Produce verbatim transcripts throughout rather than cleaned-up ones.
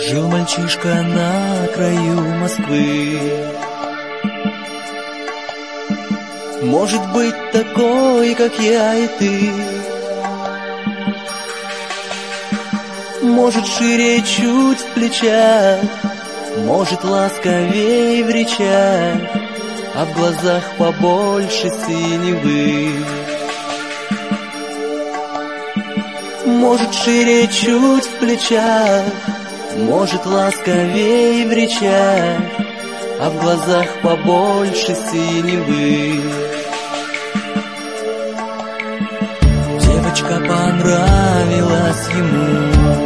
Жил мальчишка на краю Москвы. Может быть такой, как я и ты, может шире чуть в плечах, может ласковей в речах, а в глазах побольше синевы. Может шире чуть в плечах, может ласковей в речах, а в глазах побольше синевы. Девочка понравилась ему,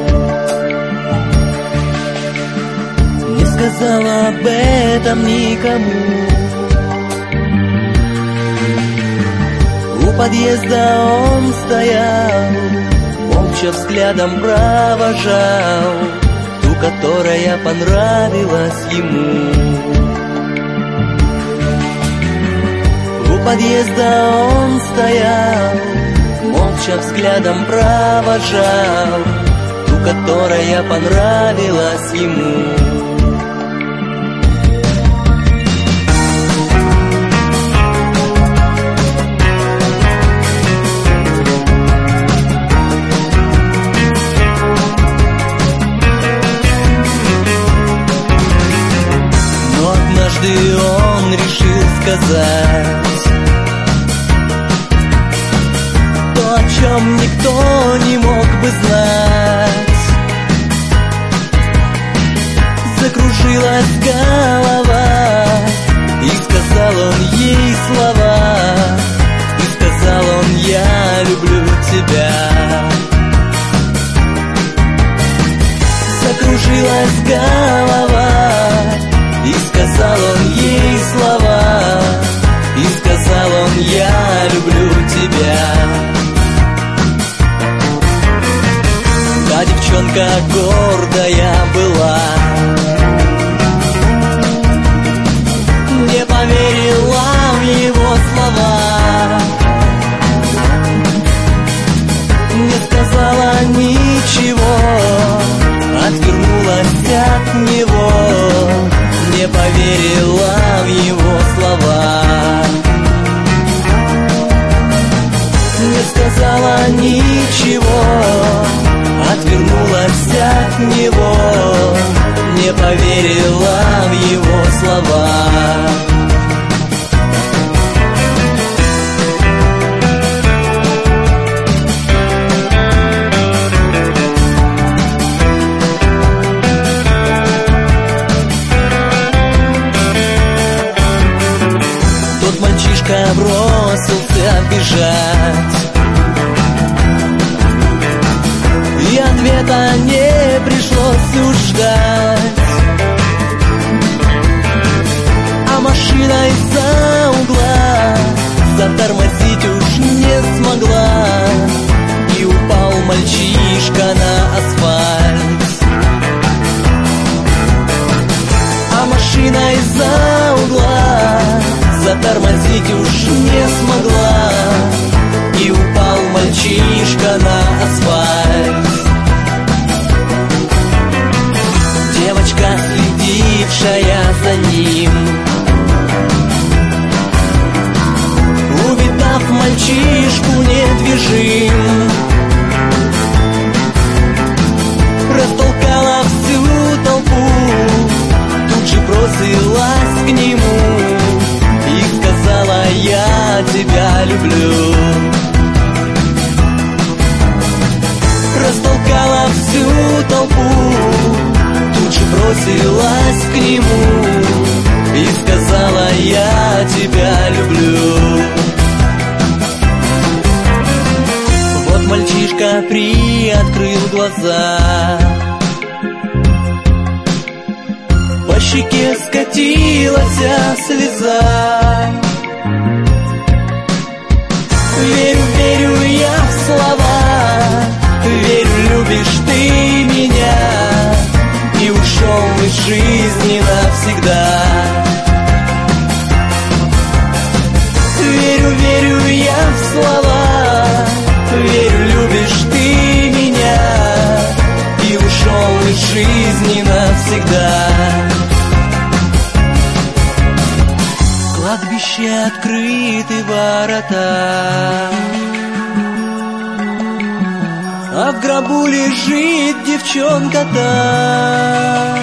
не сказала об этом никому. У подъезда он стоял, молча взглядом провожал ту, которая понравилась ему. У подъезда он стоял, молча взглядом провожал ту, которая понравилась ему. Но однажды он решил сказать то, о чем никто не мог бы знать. Закружилась голова, и сказал он ей слова, и сказал он: я люблю тебя. Закружилась голова, и сказал он ей слова, и сказал он: я люблю тебя. Та девчонка гордая была, не поверила в его слова, не сказала ничего, отвернулась от него, не поверила в его слова, не сказала ничего, отвернулась от него, не поверила в его слова. Тот мальчишка бросился бежать, и ответа не пришлось уж ждать. А машина из-за угла затормозить уж не смогла, и упал мальчишка на асфальт. А машина из-за угла затормозить уж не смогла, и упал мальчишка на асфальт. Девочка, следившая за ним, увидав мальчишку недвижим, растолкала всю толпу, тут же бросилась к нему и сказала: я тебя люблю. Растолкала всю толпу, тут же бросилась к нему и сказала: я тебя люблю. Вот мальчишка приоткрыл глаза, по щеке скатилась слеза. Верю, верю я в слова, верю, любишь ты меня, и ушел из жизни навсегда. Верю, верю я в слова, верю, любишь ты меня, и ушел из жизни навсегда. Кладбище открыты ворота, а в гробу лежит девчонка-то.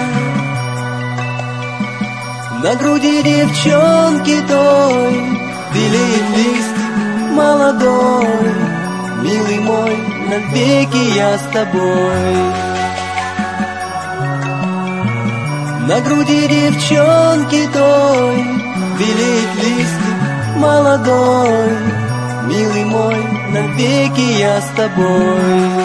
На груди девчонки той белеет лист молодой. Милый мой, навеки я с тобой. На груди девчонки той белеет лист молодой. Милый мой, навеки я с тобой.